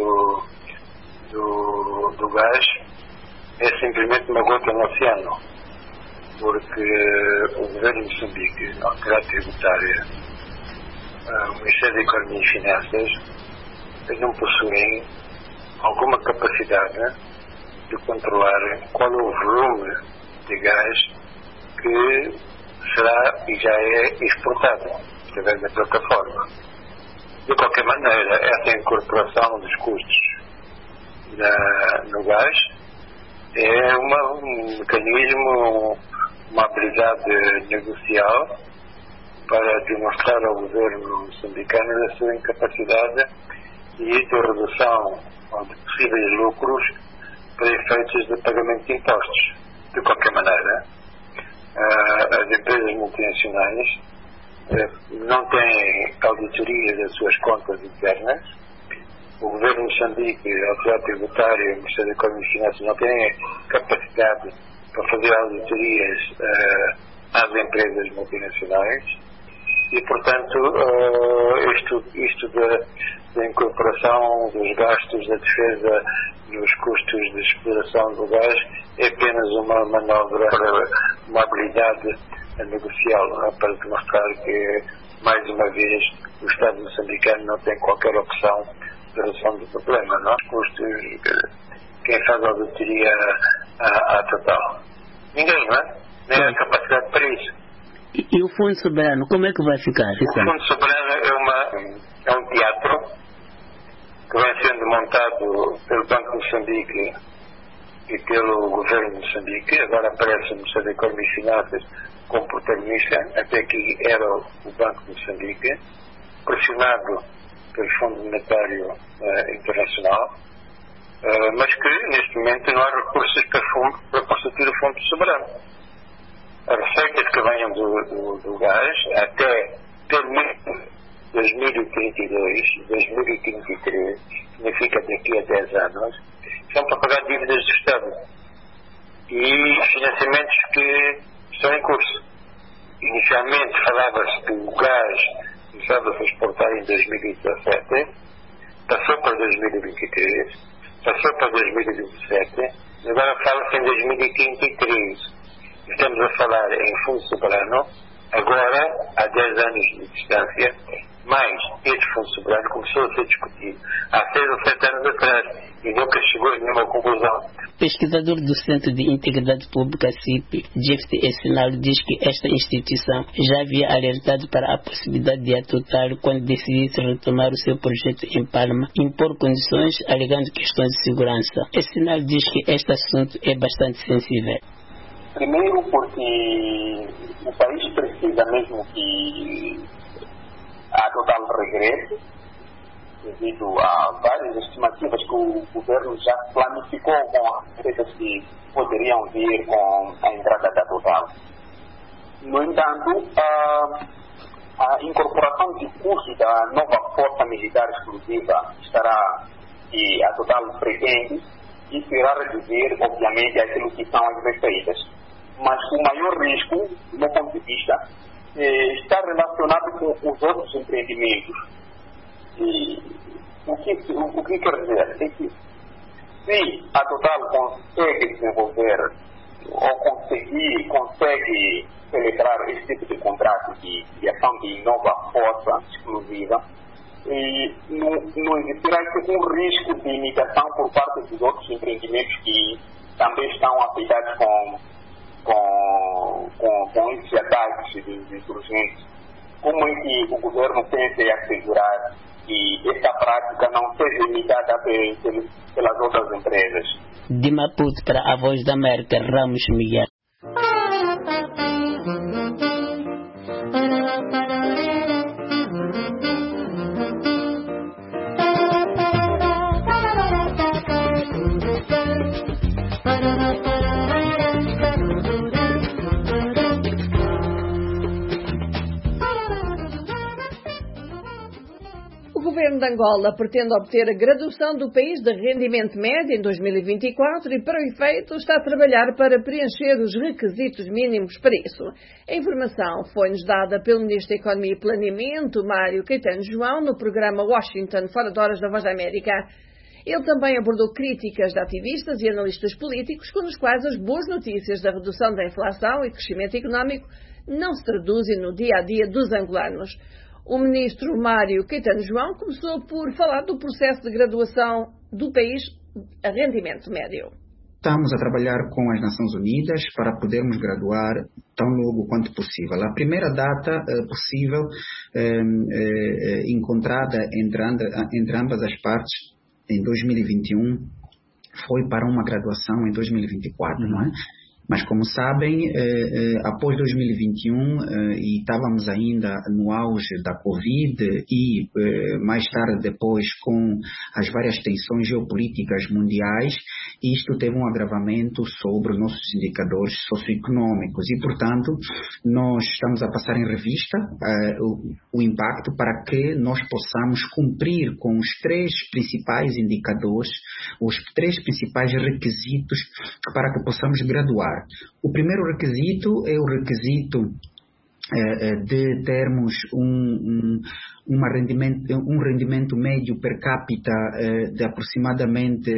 do gás, é simplesmente uma gota no oceano, porque o governo de Moçambique, a autoridade tributária, o Ministério da Economia e Finanças, não possuem alguma capacidade de controlar qual é o volume de gás que será e já é exportado através da plataforma. De qualquer maneira, essa incorporação dos custos no gás é um mecanismo, uma habilidade negocial para demonstrar ao governo moçambicano a sua incapacidade e de redução de possíveis lucros para efeitos de pagamento de impostos. De qualquer maneira, as empresas multinacionais não têm auditoria das suas contas internas. O governo de Moçambique, a autoridade tributária, o Ministério da Economia e Finanças não têm capacidade para fazer auditorias às empresas multinacionais e, portanto, isto da incorporação dos gastos da defesa nos custos de exploração do gás é apenas uma manobra para uma habilidade negocial, para demonstrar que, mais uma vez, o Estado moçambicano não tem qualquer opção de redução do problema, não? Os custos, quem faz a auditoria à Total? Ninguém, não é? Nem há capacidade para isso. E o Fundo Soberano, como é que vai ficar? O Fundo Soberano é um teatro que vem sendo montado pelo Banco de Moçambique e pelo Governo de Moçambique. Agora aparece o Ministério da Economia e Finanças como protagonista, até aqui era o Banco de Moçambique, pressionado pelo Fundo Monetário Internacional, mas que neste momento não há recursos para constituir o Fundo Soberano. As receitas que venham do gás até pelo menos 2032, 2033, significa daqui a 10 anos, são para pagar dívidas do Estado e financiamentos que estão em curso. Inicialmente falava-se que o gás começava a se exportar em 2017, passou para 2023, passou para 2027, e agora fala-se em 2033. Estamos a falar em Fundo Soberano, agora, há 10 anos de distância, mas este Fundo Soberano começou a ser discutido há 6 ou 7 anos atrás e nunca chegou a nenhuma conclusão. Pesquisador do Centro de Integridade Pública CIP, Jeffrey Essinal, diz que esta instituição já havia alertado para a possibilidade de a Total, quando decidisse retomar o seu projeto em Palma, impor condições alegando questões de segurança. Essinal diz que este assunto é bastante sensível. Primeiro porque o país precisa mesmo que a Total regresse devido a várias estimativas que o governo já planificou com as receitas que poderiam vir com a entrada da Total. No entanto, a incorporação de custos da nova força militar exclusiva que a Total pretende, isso irá reduzir, obviamente, aquilo que são as receitas. Mas o maior risco, do meu ponto de vista, está relacionado com os outros empreendimentos. E o que quer dizer é que se a Total consegue desenvolver ou consegue celebrar esse tipo de contrato de criação de nova força exclusiva, não existirá um risco de imitação por parte dos outros empreendimentos que também estão afetados com esses ataques de insurgentes. Como é que o governo pensa em assegurar que esta prática não seja imitada pelas outras empresas? De Maputo para a Voz da América, Ramos Miguel. O governo de Angola pretende obter a graduação do país de rendimento médio em 2024 e, para o efeito, está a trabalhar para preencher os requisitos mínimos para isso. A informação foi-nos dada pelo Ministro da Economia e Planeamento, Mário Caetano João, no programa Washington Fora de Horas da Voz da América. Ele também abordou críticas de ativistas e analistas políticos, com os quais as boas notícias da redução da inflação e crescimento económico não se traduzem no dia-a-dia dos angolanos. O ministro Mário Caetano João começou por falar do processo de graduação do país a rendimento médio. Estamos a trabalhar com as Nações Unidas para podermos graduar tão logo quanto possível. A primeira data possível encontrada entre ambas as partes em 2021 foi para uma graduação em 2024, não é? Mas, como sabem, após 2021, e estávamos ainda no auge da Covid e mais tarde depois com as várias tensões geopolíticas mundiais, isto teve um agravamento sobre os nossos indicadores socioeconómicos e, portanto, nós estamos a passar em revista o impacto para que nós possamos cumprir com os 3 principais indicadores, os 3 principais requisitos para que possamos graduar. O primeiro requisito é o requisito de termos um rendimento médio per capita de aproximadamente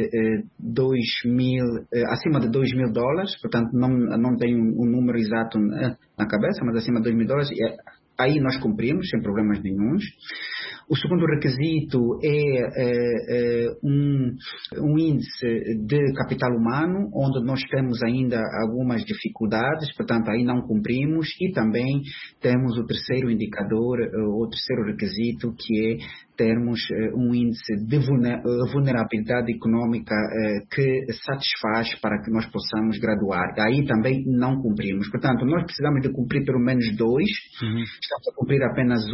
acima de $2.000, portanto não tenho um número exato na cabeça, mas acima de $2.000, aí nós cumprimos sem problemas nenhuns. O segundo requisito é um índice de capital humano, onde nós temos ainda algumas dificuldades, portanto aí não cumprimos, e também temos o terceiro indicador, o terceiro requisito, que é termos um índice de vulnerabilidade económica que satisfaz para que nós possamos graduar. Aí também não cumprimos. Portanto, nós precisamos de cumprir pelo menos 2, estamos a cumprir apenas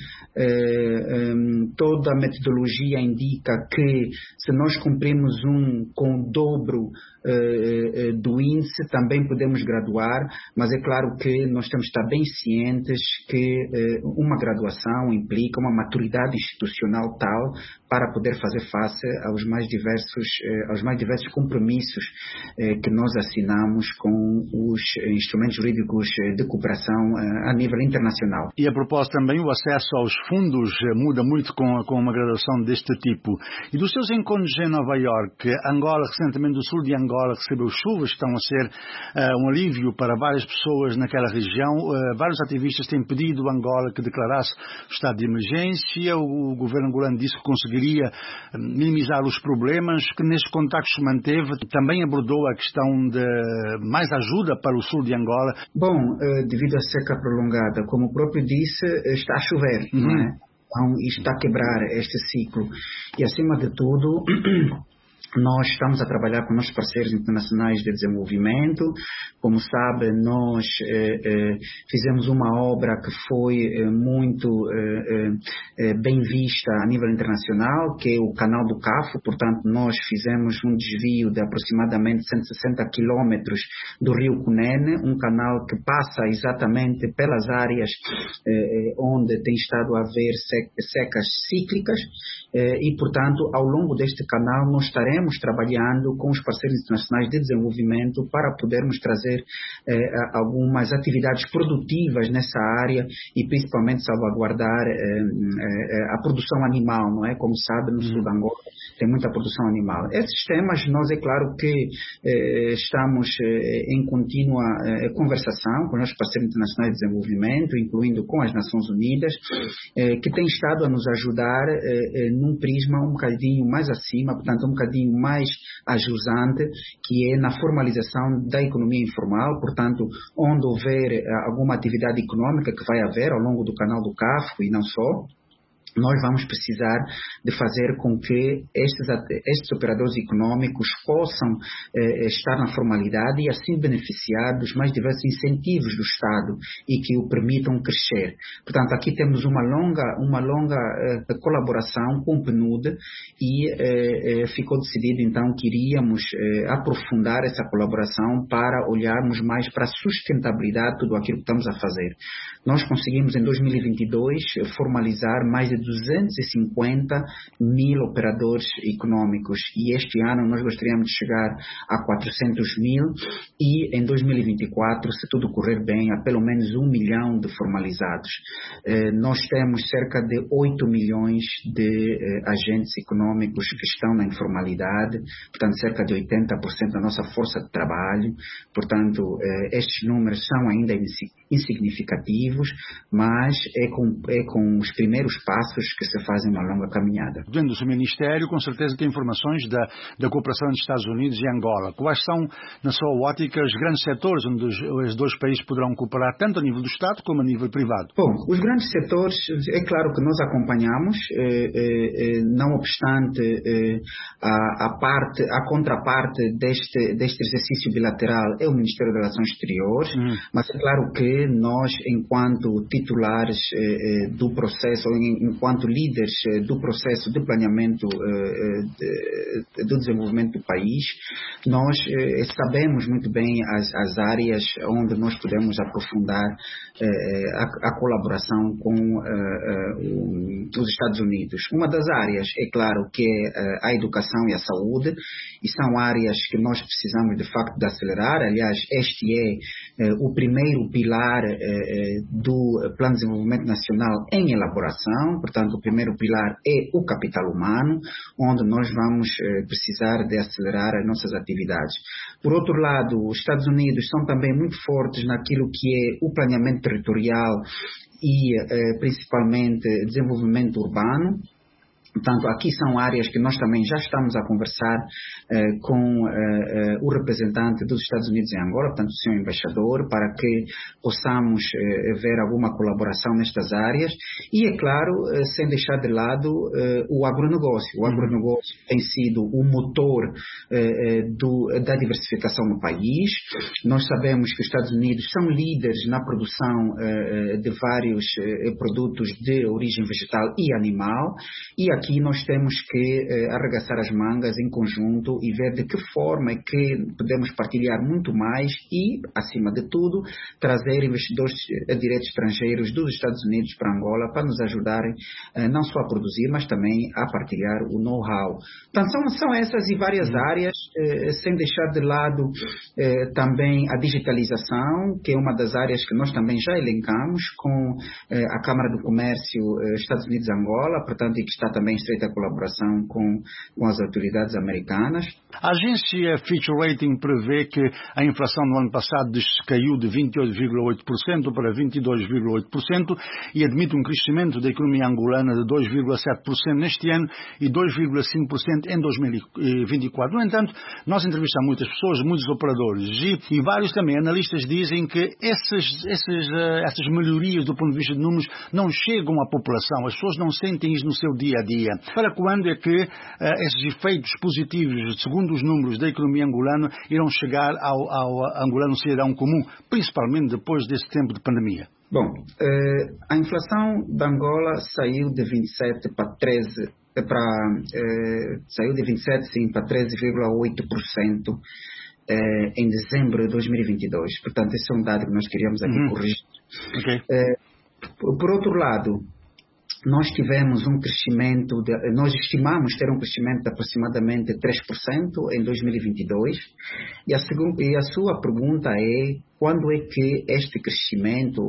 1. Toda a metodologia indica que se nós cumprimos 1 com o dobro do índice, também podemos graduar, mas é claro que nós temos que estar bem cientes que uma graduação implica uma maturidade institucional tal para poder fazer face aos mais diversos compromissos que nós assinamos com os instrumentos jurídicos de cooperação a nível internacional. E a propósito também, o acesso aos fundos muda muito com uma graduação deste tipo. E dos seus encontros em Nova Iorque, Angola, recentemente o sul de Angola recebeu chuvas que estão a ser um alívio para várias pessoas naquela região. Vários ativistas têm pedido a Angola que declarasse o estado de emergência. O governo angolano disse que conseguiria minimizar os problemas, que nesses contactos se manteve. Também abordou a questão de mais ajuda para o sul de Angola. Bom, devido à seca prolongada, como o próprio disse, está a chover, não é? Então, isto está a quebrar este ciclo. E, acima de tudo, Nós estamos a trabalhar com nossos parceiros internacionais de desenvolvimento. Como sabe, nós fizemos uma obra que foi muito bem vista a nível internacional, que é o Canal do Cafo. Portanto, nós fizemos um desvio de aproximadamente 160 quilômetros do rio Cunene, um canal que passa exatamente pelas áreas onde tem estado a haver secas cíclicas e, portanto, ao longo deste canal nós estaremos trabalhando com os parceiros internacionais de desenvolvimento para podermos trazer algumas atividades produtivas nessa área e principalmente salvaguardar a produção animal, não é? Como sabe, no sul de Angola tem muita produção animal. Esses temas, nós é claro que estamos em contínua conversação com os parceiros internacionais de desenvolvimento, incluindo com as Nações Unidas, que têm estado a nos ajudar num prisma um bocadinho mais acima, portanto um bocadinho mais ajusante, que é na formalização da economia informal. Portanto, onde houver alguma atividade econômica, que vai haver ao longo do Canal do Cafo e não só, nós vamos precisar de fazer com que estes operadores econômicos possam estar na formalidade e assim beneficiar dos mais diversos incentivos do Estado e que o permitam crescer. Portanto, aqui temos uma longa colaboração com o PNUD e ficou decidido então que iríamos aprofundar essa colaboração para olharmos mais para a sustentabilidade de tudo aquilo que estamos a fazer. Nós conseguimos em 2022 formalizar mais de 250 mil operadores econômicos e este ano nós gostaríamos de chegar a 400 mil e em 2024, se tudo correr bem, a pelo menos 1 milhão de formalizados. Nós temos cerca de 8 milhões de agentes econômicos que estão na informalidade, portanto cerca de 80% da nossa força de trabalho. Portanto, estes números são ainda insignificativos, mas é com os primeiros passos que se fazem uma longa caminhada. Dentro do seu Ministério, com certeza tem informações da cooperação entre Estados Unidos e Angola. Quais são, na sua ótica, os grandes setores onde os dois países poderão cooperar, tanto a nível do Estado como a nível privado? Bom, os grandes setores, é claro que nós acompanhamos, não obstante a contraparte deste exercício bilateral é o Ministério das Relações Exteriores, mas é claro que nós, enquanto titulares do processo, enquanto líderes do processo de planeamento do desenvolvimento do país, nós sabemos muito bem as áreas onde nós podemos aprofundar a colaboração com os Estados Unidos. Uma das áreas, é claro, que é a educação e a saúde, e são áreas que nós precisamos de facto de acelerar. Aliás, este é o primeiro pilar do Plano de Desenvolvimento Nacional em elaboração. Portanto, o primeiro pilar é o capital humano, onde nós vamos precisar de acelerar as nossas atividades. Por outro lado, os Estados Unidos são também muito fortes naquilo que é o planeamento territorial e principalmente desenvolvimento urbano. Portanto, aqui são áreas que nós também já estamos a conversar com o representante dos Estados Unidos em Angola, portanto, o senhor embaixador, para que possamos ver alguma colaboração nestas áreas e, é claro, sem deixar de lado o agronegócio. O agronegócio tem sido o motor da diversificação no país. Nós sabemos que os Estados Unidos são líderes na produção de vários produtos de origem vegetal e animal, e aqui nós temos que arregaçar as mangas em conjunto e ver de que forma é que podemos partilhar muito mais e, acima de tudo, trazer investidores diretos estrangeiros dos Estados Unidos para Angola para nos ajudarem não só a produzir, mas também a partilhar o know-how. Portanto, são essas e várias áreas, sem deixar de lado também a digitalização, que é uma das áreas que nós também já elencamos com a Câmara do Comércio Estados Unidos-Angola, portanto, e que está também em estreita colaboração com as autoridades americanas. A agência Fitch Rating prevê que a inflação no ano passado caiu de 28,8% para 22,8% e admite um crescimento da economia angolana de 2,7% neste ano e 2,5% em 2024. No entanto, nós entrevistamos muitas pessoas, muitos operadores e vários também analistas dizem que essas melhorias do ponto de vista de números não chegam à população. As pessoas não sentem isso no seu dia a dia. pandemia. Para quando é que esses efeitos positivos, segundo os números da economia angolana, irão chegar ao angolano cidadão comum, principalmente depois desse tempo de pandemia? Bom, a inflação da Angola saiu de 27 para 13, saiu de 27 sim, para 13,8% em dezembro de 2022. Portanto, esse é um dado que nós queríamos aqui corrigir. Okay. Por outro lado, nós tivemos um crescimento, nós estimamos ter um crescimento de aproximadamente 3% em 2022, e a sua pergunta é quando é que este crescimento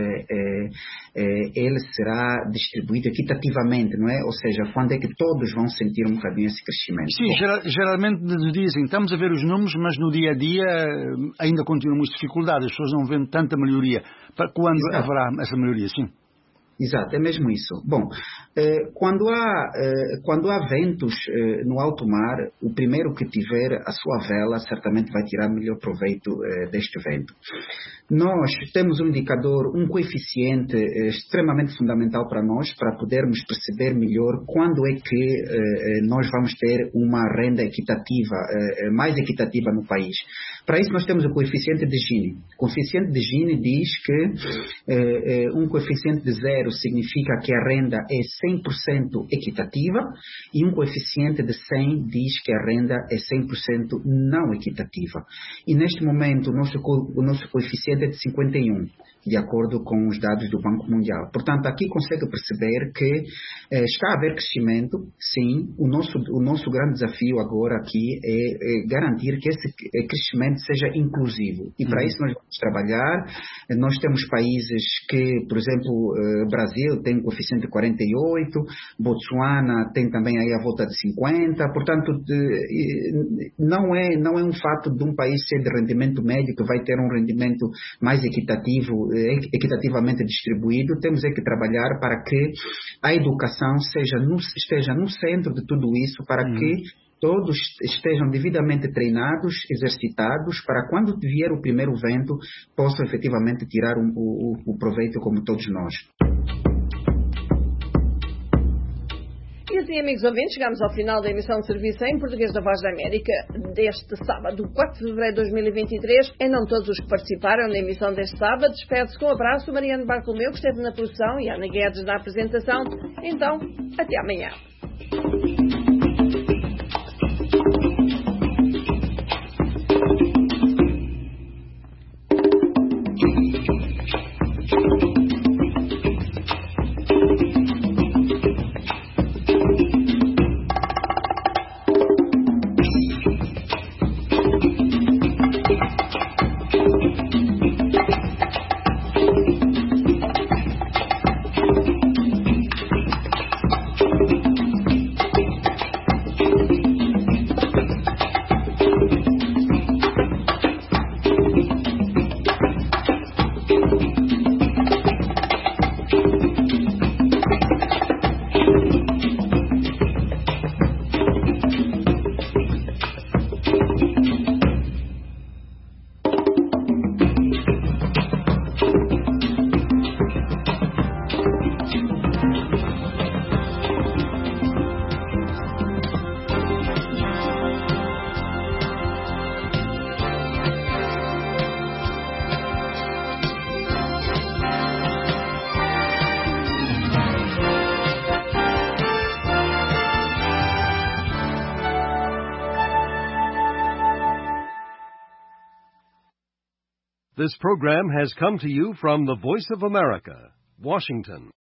ele será distribuído equitativamente, não é? Ou seja, quando é que todos vão sentir um bocadinho esse crescimento? Sim, geralmente nos dizem, estamos a ver os números, mas no dia a dia ainda continuam muitas dificuldades, as pessoas não veem tanta melhoria. Para quando haverá essa melhoria, sim? Exato, é mesmo isso. Bom, quando há ventos no alto mar, o primeiro que tiver a sua vela certamente vai tirar melhor proveito deste vento. Nós temos um indicador, um coeficiente extremamente fundamental para nós, para podermos perceber melhor quando é que nós vamos ter uma renda equitativa, mais equitativa no país. Para isso nós temos o coeficiente de Gini. O coeficiente de Gini diz que um coeficiente de 0 significa que a renda é 100% equitativa e um coeficiente de 100 diz que a renda é 100% não equitativa. E neste momento o nosso coeficiente é de 51, de acordo com os dados do Banco Mundial. Portanto, aqui consegue perceber que está a haver crescimento, sim. O nosso grande desafio agora aqui é garantir que esse crescimento seja inclusivo. E para isso nós vamos trabalhar. Nós temos países que, por exemplo, Brasil tem um coeficiente de 48, Botsuana tem também aí a volta de 50. Portanto, não é um fato de um país ser de rendimento médio que vai ter um rendimento mais equitativamente distribuído. Temos que trabalhar para que a educação esteja no centro de tudo isso, para que todos estejam devidamente treinados, exercitados, para quando vier o primeiro vento, possam efetivamente tirar o proveito como todos nós. E assim, amigos ouvintes, chegamos ao final da emissão de serviço em português da Voz da América deste sábado, 4 de fevereiro de 2023. E não todos os que participaram na emissão deste sábado. Despede-se com um abraço Mariano Bartolomeu, que esteve na produção, e Ana Guedes na apresentação. Então, até amanhã. This program has come to you from the Voice of America, Washington.